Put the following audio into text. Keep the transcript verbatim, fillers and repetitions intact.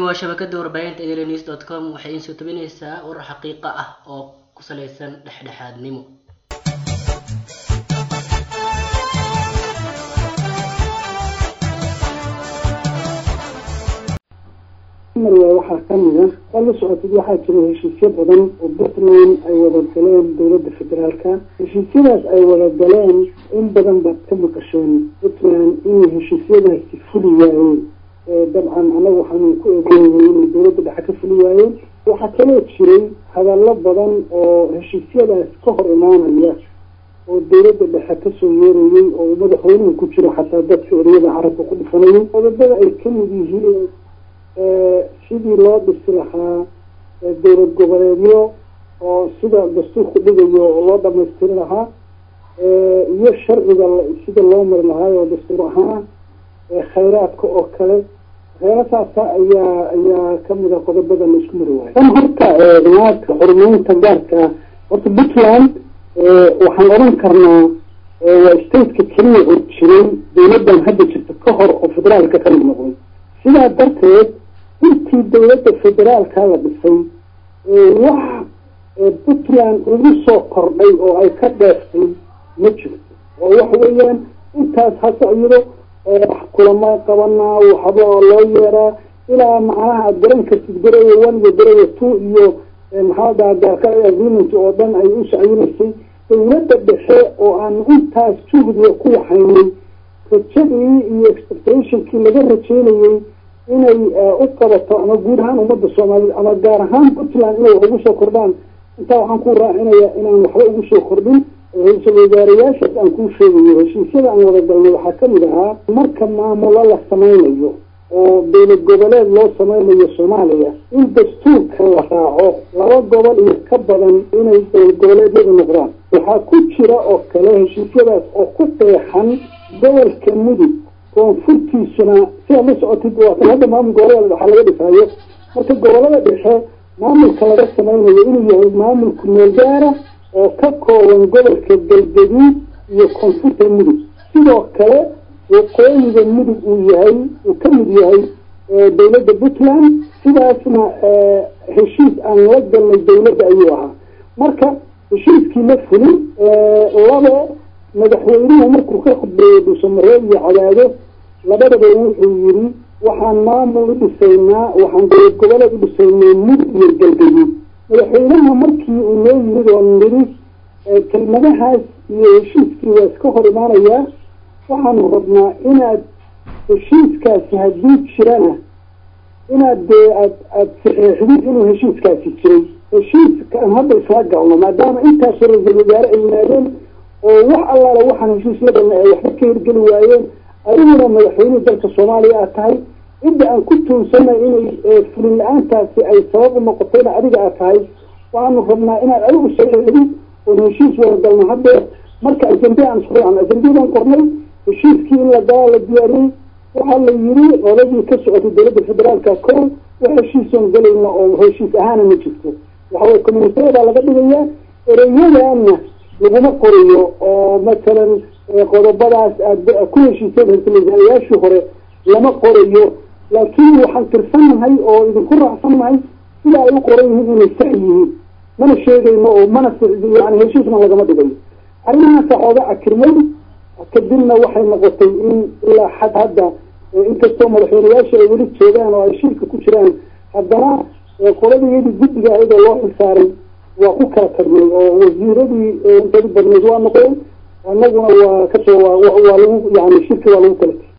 waa shabakada warbaahinta daily news dot com waxay soo tabinaysaa war xaqiiqo ah oo ku saleysan dhexdhexaadnimo. waxa kamida qal socodid waxa jira heshiisyo badan oo Puntland ay wada galeen dawladda federaalka heshiisyadaas ay wada galeen in badan ba ka maqasheen Puntland in heshiisyadaasi fuliyeen dabcan anagu waxaan ku eegaynay in dawladda dhexe ka fuliyeen waxa kale jiray hadallo badan oo heshiisyadaas ka hor imaanaya oo dawladda dhexe ka soo yeerayay oo madaxweynuhu ku jiro xataa dadka ereyada carabka ku dhifanayay qodobada ay ka mid yihiin sidii loo dhisi lahaa dawlad goboleedyo oo sida dastuurku dhigayo loo dhamaystiri lahaa iyo sharciga sida loo mari lahaa oo dastuur ahaan khayraadka oo kale heerataasa ayaa ayaa kamid ah qodobada la isku mari waayo tan horta naadka horumarinta gaarka horta Puntland waxaan oran karnaa waa stateka keliya oo jiray dawladdan hadda jirta ka hor oo federaalka ka mid noqday sidaa darteed intii dawladda federaalka la dhisay wax Puntland ugu soo kordhay oo ay ka dheeftay ma jirto oo wax weeyaan intaas hasa iyado kulama qabanaa waxba loo yeeraa ilaa macnaha garanka sidgareeyo one iyo gareeyo two iyo maxaa gaarka agreement oo dhan ay u socodinaysay dawladda dhexe oo aan intaas juhdiga ku waxaynay rajadii iyo expectationkii laga rajeynayay inay u qabato ama guud ahaan ummadda Soomaaliyeed ama gaar ahaan Puntland inay ugu soo kordhaan inta waxaan ku raacinayaa inaan waxba ugu soo kordhin ra'iisul wasaarayaasha aan ku sheegayo heshiisyada aan wada galnay waxaa kamid ahaa marka maamulo la sameynayo oo dawlad goboleed loo sameynayo Soomaaliya in dastuurka la raaco laba gobol iyo ka badan inay dawlad goboleedyadu noqdaan waxaa ku jira oo kale heshiisyadaas oo ku qeexan gobolka mudug koonfurtiisuna si la socotid waa hadda maamul goboleed waxa laga dhisayo marka gobolada dhexe maamulka laga sameynayo inuu yahay maamulku meel gaara oo ka kooban gobolka galgaduud iyo koonfurta mudug sidoo kale waqooyiga mudug uu yahay uu ka mid yahay dawladda Puntland sidaasna heshiis aan la galnay dawladda ayuu ahaa marka heshiiskii la fulin labo madaxweynuhu markuu ka khudbeeyay Dhuusamareeb iyo Cadaado labadaba wuxuu yiri waxaan maamul u dhisaynaa waxaan dawlad goboleed u dhisaynaa mudug iyo galgaduud madaxweynaha markii uu noo yimid oo niri kelmadahaas iyo heshiiskii waa iska hor imaanayaa waxaan rabnaa inaad heshiiskaasi haddii jirana inaad dee aad aad saxeexdid inuu heshiiskaasi jiray heshiiskaan hadda isla galno maadaama intaas ra-iisul wasaare ay yimaadeen oo wax allaala waxaan heshiis la galnay ay waxba ka hirgeli waayeen adiguna madaxweynuhu dalka Soomaaliya aad tahay inta aan ku tuunsanay inay fulin la-aantaasi ay sabab u noqotayna adiga aad tahay waxaanu rabnaa inaad adigu saxeexdid oo heshiis wada galno hadda marka ajende aan isku raacno ajendadan qornay heshiiskii in la gaa la diyaariyey waxaa la yiri oladii ka socotay dawladda federaalka kor wax heshiisoon galayna oo heshiis ahaana ma jirto waxa way komunitiyada laga dhigayaa ereyadaana laguma qoriyo oo matalan qodobadaas aad ku heshiiseen hirgeliyayaashii hore lama qoriyo laakiin waxaan tirsanahay oo idinku raacsanahay sida ay u qoran yihiin inay sax yihiin mana sheegayno oo mana yani heshiisna lagama dhigayo arrimahaas xooga akirmay kadibna waxay noqotay in ilaa xad hadda inkastoo madaxweynayaasha ay weli joogaan oo ay shirka ku jiraan haddana qoladiyadii guddiga ayadoo loo xilsaaray waa ku kala tagnay oo wasiiradii intadi badneed waa noqdeen annaguna waa kasoo waa lagu yani shirki waa lagu kala tagay